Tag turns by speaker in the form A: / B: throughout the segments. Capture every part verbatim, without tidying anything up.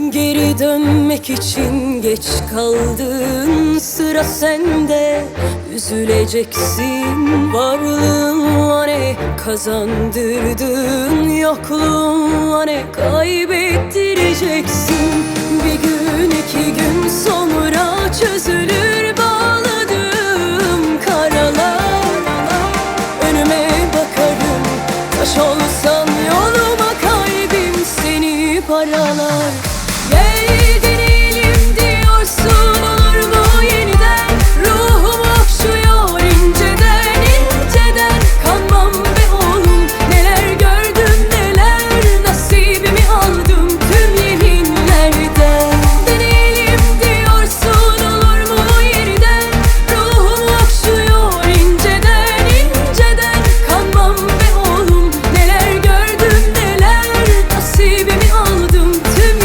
A: Geri dönmek için geç kaldın, sıra sende. Üzüleceksin, varlığınla ne kazandırdın, yokluğunla ne kaybettireceksin. Bir gün iki gün sonra çözülür bağladığım karalar. Önüme bakarım, taş olsan yoluma kalbim seni paralar. Gel deneyelim diyorsun, olur mu yeniden? Ruhum okşuyor inceden inceden. Kanmam be oğlum, neler gördüm neler, nasibimi aldım tüm yeminlerden. Deneyelim diyorsun, olur mu yeniden? Ruhum okşuyor inceden inceden. Kanmam be oğlum, neler gördüm neler, nasibimi aldım tüm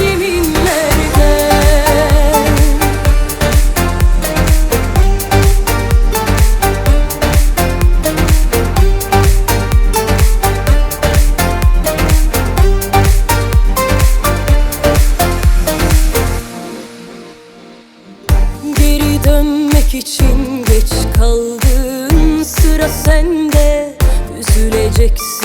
A: Geri dönmek için geç kaldın, sıra sende. Üzüleceksin,